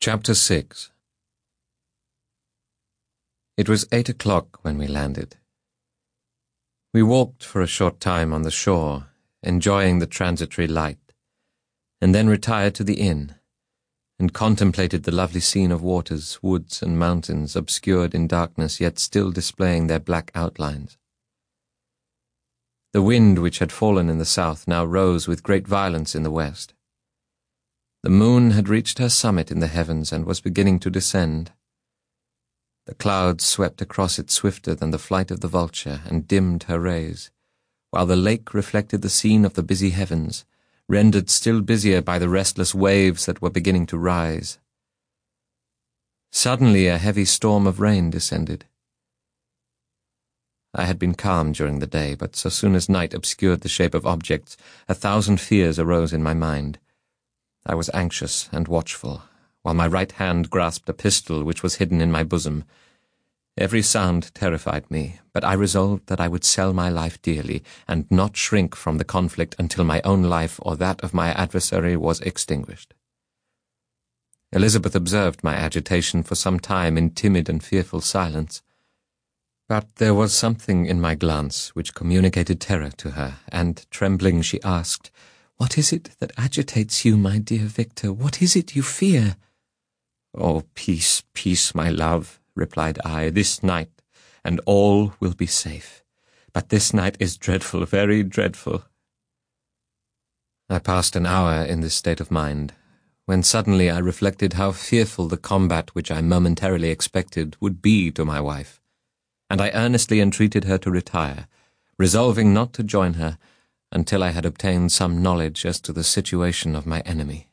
Chapter 6. It was 8 o'clock when we landed. We walked for a short time on the shore, enjoying the transitory light, and then retired to the inn, and contemplated the lovely scene of waters, woods, and mountains obscured in darkness, yet still displaying their black outlines. The wind, which had fallen in the south, now rose with great violence in the west. The moon had reached her summit in the heavens and was beginning to descend. The clouds swept across it swifter than the flight of the vulture and dimmed her rays, while the lake reflected the scene of the busy heavens, rendered still busier by the restless waves that were beginning to rise. Suddenly a heavy storm of rain descended. I had been calm during the day, but so soon as night obscured the shape of objects, 1,000 fears arose in my mind. I was anxious and watchful, while my right hand grasped a pistol which was hidden in my bosom. Every sound terrified me, but I resolved that I would sell my life dearly, and not shrink from the conflict until my own life or that of my adversary was extinguished. Elizabeth observed my agitation for some time in timid and fearful silence, but there was something in my glance which communicated terror to her, and, trembling, she asked, "What is it that agitates you, my dear Victor? What is it you fear?" "Oh, peace, peace, my love," replied I, "this night, and all will be safe. But this night is dreadful, very dreadful." I passed an hour in this state of mind, when suddenly I reflected how fearful the combat which I momentarily expected would be to my wife, and I earnestly entreated her to retire, resolving not to join her until I had obtained some knowledge as to the situation of my enemy.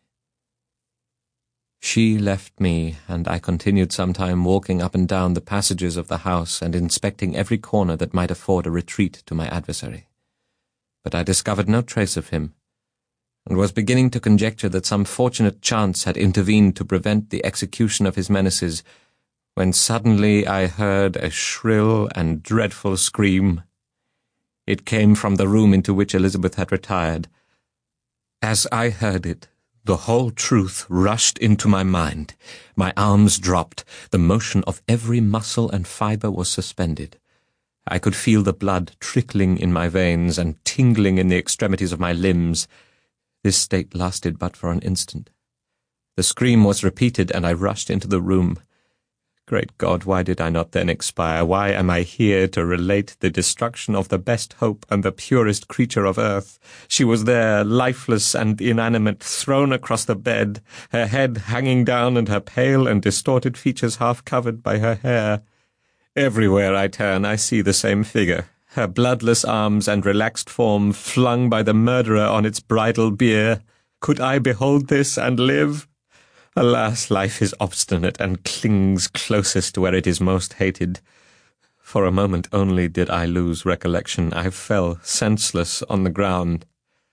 She left me, and I continued some time walking up and down the passages of the house and inspecting every corner that might afford a retreat to my adversary. But I discovered no trace of him, and was beginning to conjecture that some fortunate chance had intervened to prevent the execution of his menaces, when suddenly I heard a shrill and dreadful scream. It came from the room into which Elizabeth had retired. As I heard it, the whole truth rushed into my mind. My arms dropped. The motion of every muscle and fibre was suspended. I could feel the blood trickling in my veins and tingling in the extremities of my limbs. This state lasted but for an instant. The scream was repeated, and I rushed into the room. Great God, why did I not then expire? Why am I here to relate the destruction of the best hope and the purest creature of earth? She was there, lifeless and inanimate, thrown across the bed, her head hanging down and her pale and distorted features half covered by her hair. Everywhere I turn I see the same figure, her bloodless arms and relaxed form flung by the murderer on its bridal bier. Could I behold this and live? Alas, life is obstinate and clings closest to where it is most hated. For a moment only did I lose recollection. I fell senseless on the ground.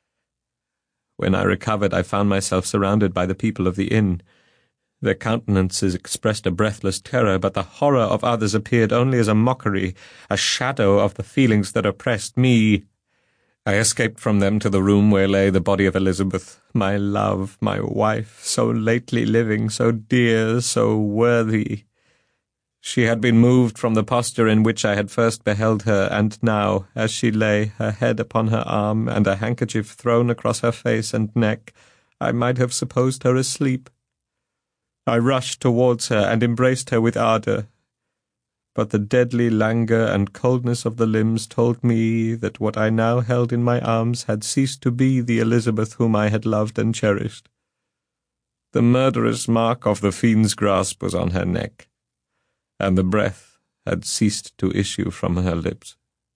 When I recovered, I found myself surrounded by the people of the inn. Their countenances expressed a breathless terror, but the horror of others appeared only as a mockery, a shadow of the feelings that oppressed me. I escaped from them to the room where lay the body of Elizabeth, my love, my wife, so lately living, so dear, so worthy. She had been moved from the posture in which I had first beheld her, and now, as she lay, her head upon her arm and a handkerchief thrown across her face and neck, I might have supposed her asleep. I rushed towards her and embraced her with ardour, but the deadly languor and coldness of the limbs told me that what I now held in my arms had ceased to be the Elizabeth whom I had loved and cherished. The murderous mark of the fiend's grasp was on her neck, and the breath had ceased to issue from her lips.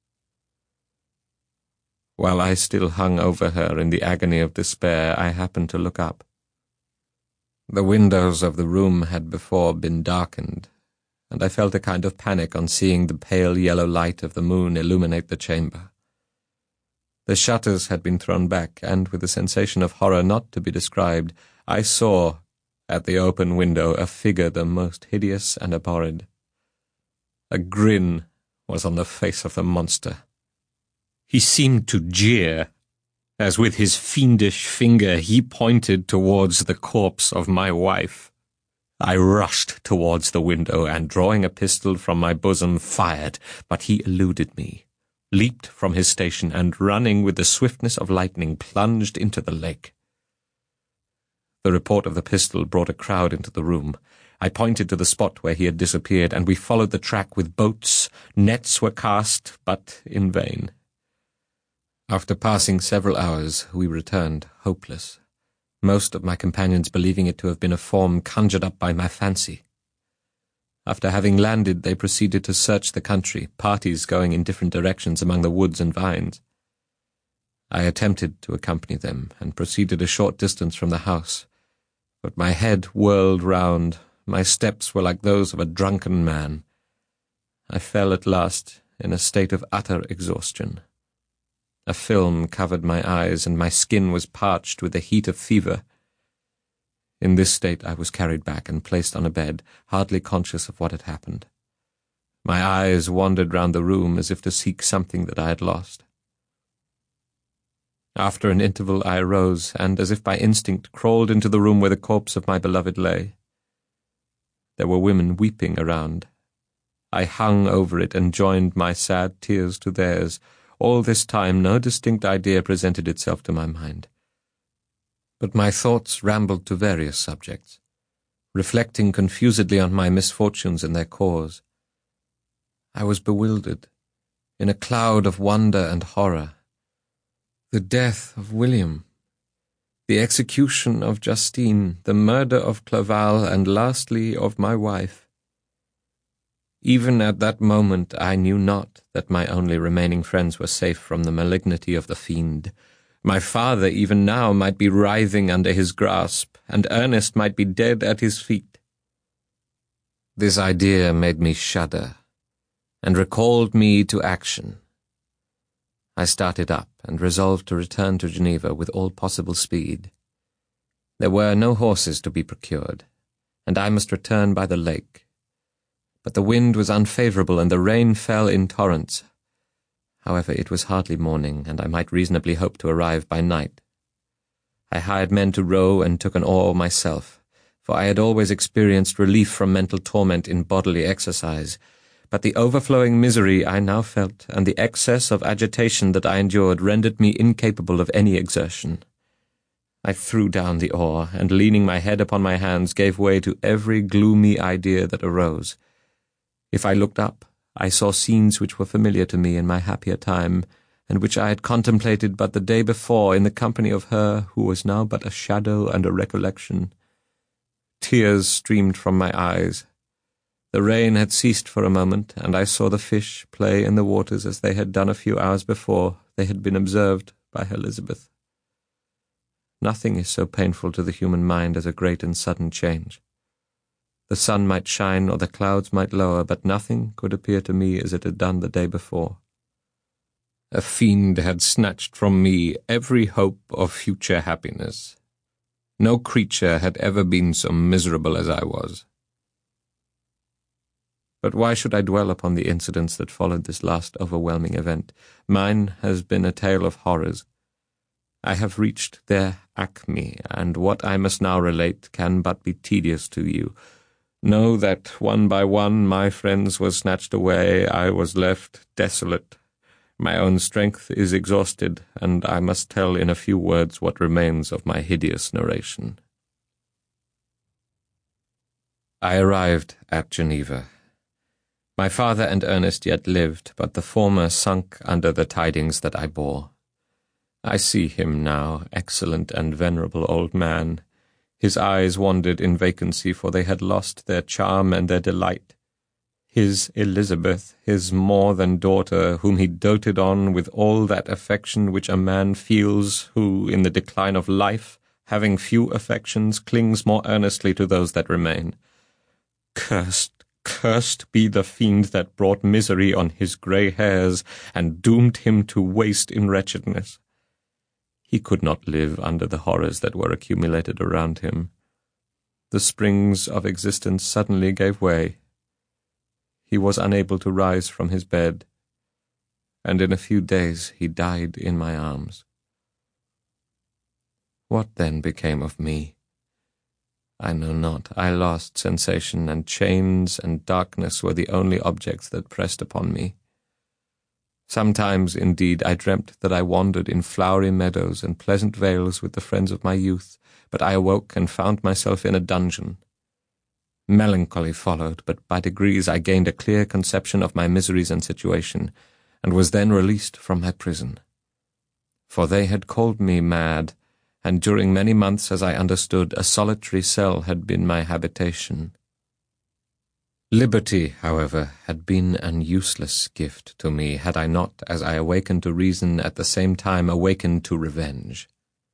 While I still hung over her in the agony of despair, I happened to look up. The windows of the room had before been darkened, and I felt a kind of panic on seeing the pale yellow light of the moon illuminate the chamber. The shutters had been thrown back, and with a sensation of horror not to be described, I saw, at the open window, a figure the most hideous and abhorred. A grin was on the face of the monster. He seemed to jeer, as with his fiendish finger he pointed towards the corpse of my wife. I rushed towards the window and, drawing a pistol from my bosom, fired, but he eluded me, leaped from his station, and, running with the swiftness of lightning, plunged into the lake. The report of the pistol brought a crowd into the room. I pointed to the spot where he had disappeared, and we followed the track with boats. Nets were cast, but in vain. After passing several hours, we returned, hopeless, most of my companions believing it to have been a form conjured up by my fancy. After having landed, they proceeded to search the country, parties going in different directions among the woods and vines. I attempted to accompany them, and proceeded a short distance from the house, but my head whirled round, my steps were like those of a drunken man. I fell at last in a state of utter exhaustion. A film covered my eyes, and my skin was parched with the heat of fever. In this state I was carried back and placed on a bed, hardly conscious of what had happened. My eyes wandered round the room as if to seek something that I had lost. After an interval I arose, and, as if by instinct, crawled into the room where the corpse of my beloved lay. There were women weeping around. I hung over it and joined my sad tears to theirs. All this time no distinct idea presented itself to my mind. But my thoughts rambled to various subjects, reflecting confusedly on my misfortunes and their cause. I was bewildered, in a cloud of wonder and horror. The death of William, the execution of Justine, the murder of Clerval, and lastly of my wife. Even at that moment I knew not that my only remaining friends were safe from the malignity of the fiend. My father even now might be writhing under his grasp, and Ernest might be dead at his feet. This idea made me shudder, and recalled me to action. I started up, and resolved to return to Geneva with all possible speed. There were no horses to be procured, and I must return by the lake. But the wind was unfavourable, and the rain fell in torrents. However, it was hardly morning, and I might reasonably hope to arrive by night. I hired men to row and took an oar myself, for I had always experienced relief from mental torment in bodily exercise, but the overflowing misery I now felt, and the excess of agitation that I endured, rendered me incapable of any exertion. I threw down the oar, and, leaning my head upon my hands, gave way to every gloomy idea that arose. If I looked up, I saw scenes which were familiar to me in my happier time, and which I had contemplated but the day before in the company of her who was now but a shadow and a recollection. Tears streamed from my eyes. The rain had ceased for a moment, and I saw the fish play in the waters as they had done a few hours before they had been observed by Elizabeth. Nothing is so painful to the human mind as a great and sudden change. The sun might shine or the clouds might lower, but nothing could appear to me as it had done the day before. A fiend had snatched from me every hope of future happiness. No creature had ever been so miserable as I was. But why should I dwell upon the incidents that followed this last overwhelming event? Mine has been a tale of horrors. I have reached their acme, and what I must now relate can but be tedious to you. Know that one by one my friends were snatched away, I was left desolate. My own strength is exhausted, and I must tell in a few words what remains of my hideous narration. I arrived at Geneva. My father and Ernest yet lived, but the former sunk under the tidings that I bore. I see him now, excellent and venerable old man. His eyes wandered in vacancy, for they had lost their charm and their delight. His Elizabeth, his more than daughter, whom he doted on with all that affection which a man feels who, in the decline of life, having few affections, clings more earnestly to those that remain. Cursed be the fiend that brought misery on his grey hairs, and doomed him to waste in wretchedness. He could not live under the horrors that were accumulated around him. The springs of existence suddenly gave way. He was unable to rise from his bed, and in a few days he died in my arms. What then became of me? I know not. I lost sensation, and chains and darkness were the only objects that pressed upon me. Sometimes, indeed, I dreamt that I wandered in flowery meadows and pleasant vales with the friends of my youth, but I awoke and found myself in a dungeon. Melancholy followed, but by degrees I gained a clear conception of my miseries and situation, and was then released from my prison. For they had called me mad, and during many months, as I understood, a solitary cell had been my habitation. Liberty, however, had been an useless gift to me, had I not, as I awakened to reason, at the same time awakened to revenge.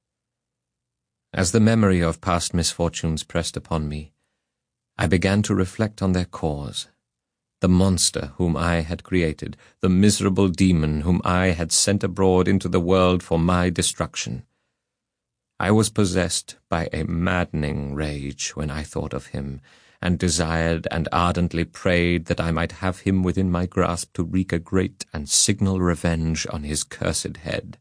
As the memory of past misfortunes pressed upon me, I began to reflect on their cause. The monster whom I had created, the miserable demon whom I had sent abroad into the world for my destruction. I was possessed by a maddening rage when I thought of him, and desired and ardently prayed that I might have him within my grasp to wreak a great and signal revenge on his cursed head.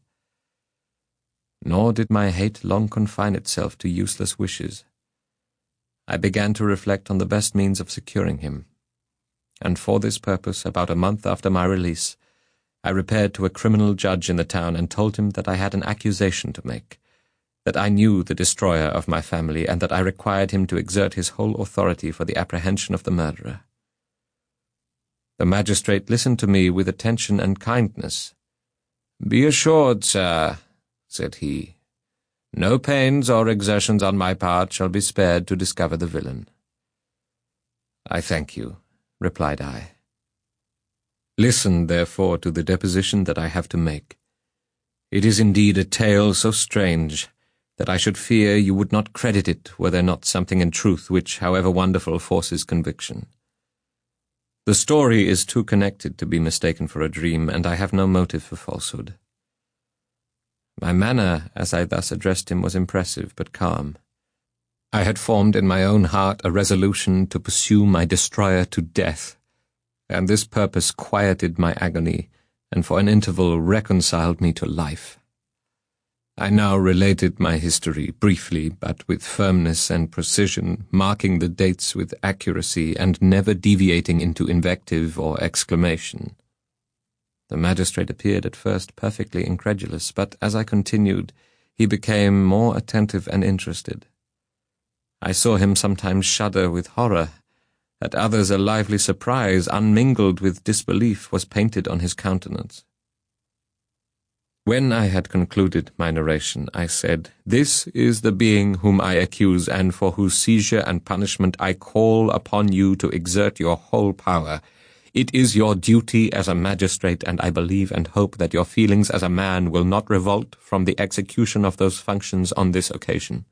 Nor did my hate long confine itself to useless wishes. I began to reflect on the best means of securing him, and for this purpose, about a month after my release, I repaired to a criminal judge in the town and told him that I had an accusation to make, that I knew the destroyer of my family, and that I required him to exert his whole authority for the apprehension of the murderer. The magistrate listened to me with attention and kindness. "Be assured, sir," said he, "no pains or exertions on my part shall be spared to discover the villain." "I thank you," replied I. "Listen, therefore, to the deposition that I have to make. It is indeed a tale so strange that I should fear you would not credit it were there not something in truth which, however wonderful, forces conviction. The story is too connected to be mistaken for a dream, and I have no motive for falsehood." My manner, as I thus addressed him, was impressive but calm. I had formed in my own heart a resolution to pursue my destroyer to death, and this purpose quieted my agony, and for an interval reconciled me to life. I now related my history, briefly, but with firmness and precision, marking the dates with accuracy, and never deviating into invective or exclamation. The magistrate appeared at first perfectly incredulous, but as I continued, he became more attentive and interested. I saw him sometimes shudder with horror. At others a lively surprise, unmingled with disbelief, was painted on his countenance. When I had concluded my narration, I said, "This is the being whom I accuse, and for whose seizure and punishment I call upon you to exert your whole power. It is your duty as a magistrate, and I believe and hope that your feelings as a man will not revolt from the execution of those functions on this occasion."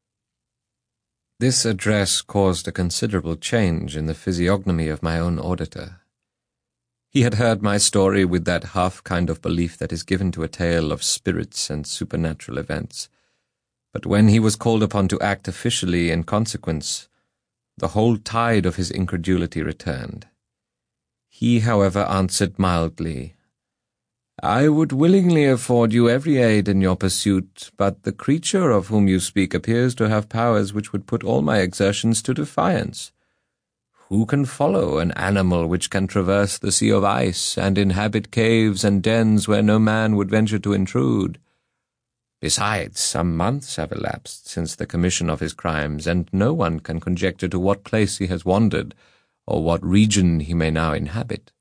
This address caused a considerable change in the physiognomy of my own auditor. He had heard my story with that half kind of belief that is given to a tale of spirits and supernatural events, but when he was called upon to act officially in consequence, the whole tide of his incredulity returned. He, however, answered mildly, "I would willingly afford you every aid in your pursuit, but the creature of whom you speak appears to have powers which would put all my exertions to defiance. Who can follow an animal which can traverse the sea of ice and inhabit caves and dens where no man would venture to intrude? Besides, some months have elapsed since the commission of his crimes, and no one can conjecture to what place he has wandered, or what region he may now inhabit.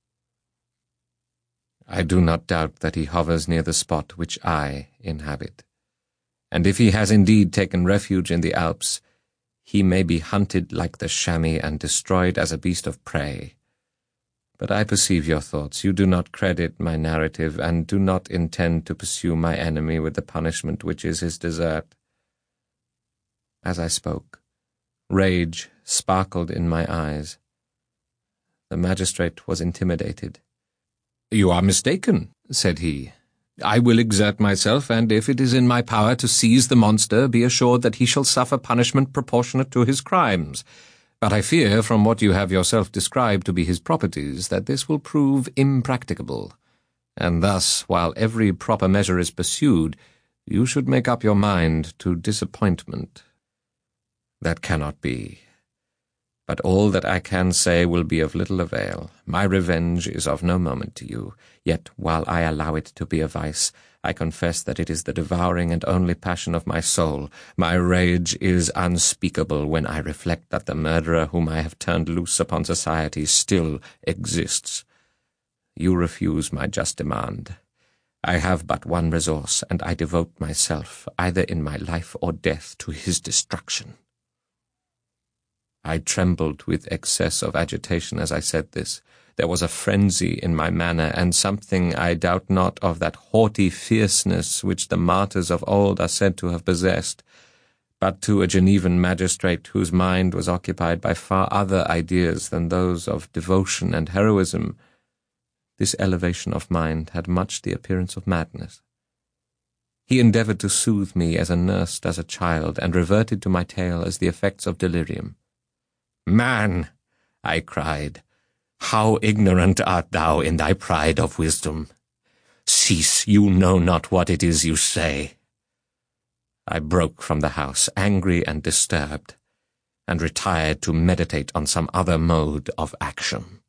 I do not doubt that he hovers near the spot which I inhabit, and if he has indeed taken refuge in the Alps, he may be hunted like the chamois and destroyed as a beast of prey. But I perceive your thoughts. You do not credit my narrative, and do not intend to pursue my enemy with the punishment which is his desert." As I spoke, rage sparkled in my eyes. The magistrate was intimidated. "You are mistaken," said he. "I will exert myself, and if it is in my power to seize the monster, be assured that he shall suffer punishment proportionate to his crimes. But I fear, from what you have yourself described to be his properties, that this will prove impracticable, and thus, while every proper measure is pursued, you should make up your mind to disappointment. That cannot be. But all that I can say will be of little avail. My revenge is of no moment to you, yet while I allow it to be a vice, I confess that it is the devouring and only passion of my soul. My rage is unspeakable when I reflect that the murderer whom I have turned loose upon society still exists. You refuse my just demand. I have but one resource, and I devote myself, either in my life or death, to his destruction. I trembled with excess of agitation as I said this. There was a frenzy in my manner, and something, I doubt not, of that haughty fierceness which the martyrs of old are said to have possessed. But to a Genevan magistrate whose mind was occupied by far other ideas than those of devotion and heroism, this elevation of mind had much the appearance of madness. He endeavoured to soothe me as a nurse does a child, and reverted to my tale as the effects of delirium. "Man," I cried, "how ignorant art thou in thy pride of wisdom! Cease, you know not what it is you say." I broke from the house, angry and disturbed, and retired to meditate on some other mode of action.